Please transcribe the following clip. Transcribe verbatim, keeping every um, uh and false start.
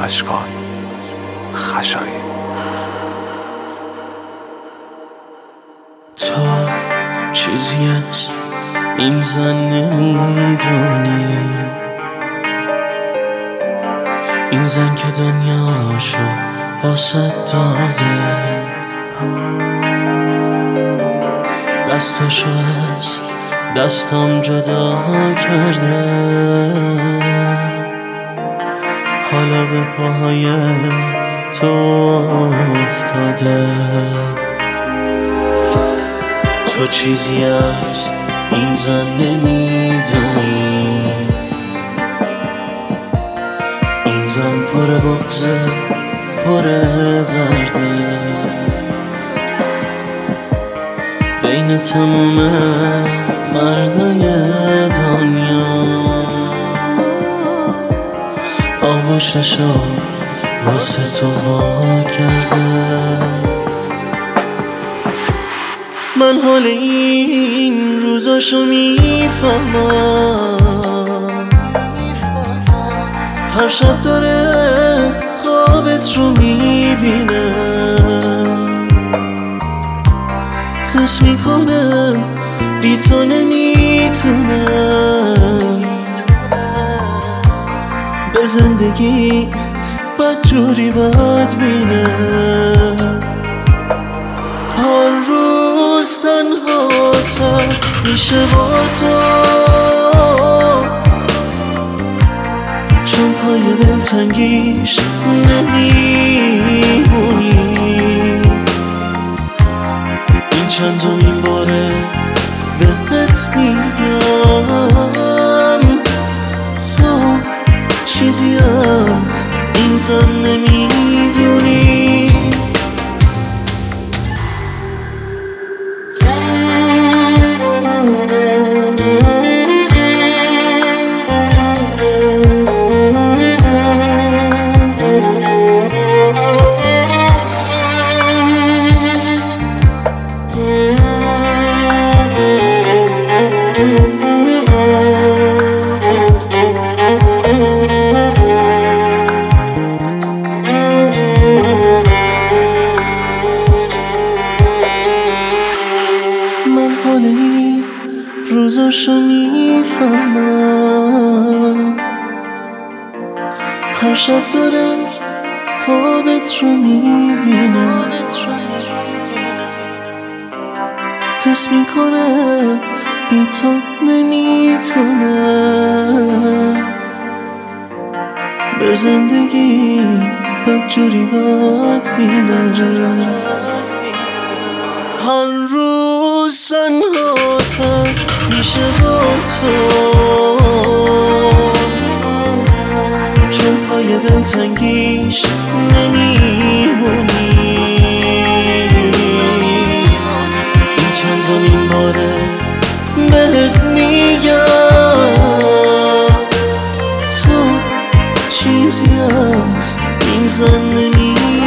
اشکان خشایی. تو چیزی از این زن نمیدونی، این زن که دنیاشو واسه داده، دستاشو از دستم جدا کرده، حالا به پاهای تو افتاده. تو چیزی از این زن نمیدونی، این زن پر بغضه پر درده، بین تموم مردای دنیا آغوششو واسه تو وا کرده. من حال این روزاشو میفهمم، هر شب داره خوابت رو میبینه، حس میکنم بی تو نمیتونم به زندگی بدجوری بدبینم. هر روز تنها تر میشه با تو، چون پای دلتنگیش نمیمونی. این چندمین باره بهت میگم، تو چیزی از این زن نمیدونی. روزاشو میفهمم، هر شب داره خوابت رو میبینم، حس میکنم بی تو نمیتونم به زندگی بدجوری بدبینم. هر روز تنها تر میشه با تو، چون پای دلتنگیش نمیمونی. این چندمین باره بهت میگم، تو چیزی از این زن نمیدونی.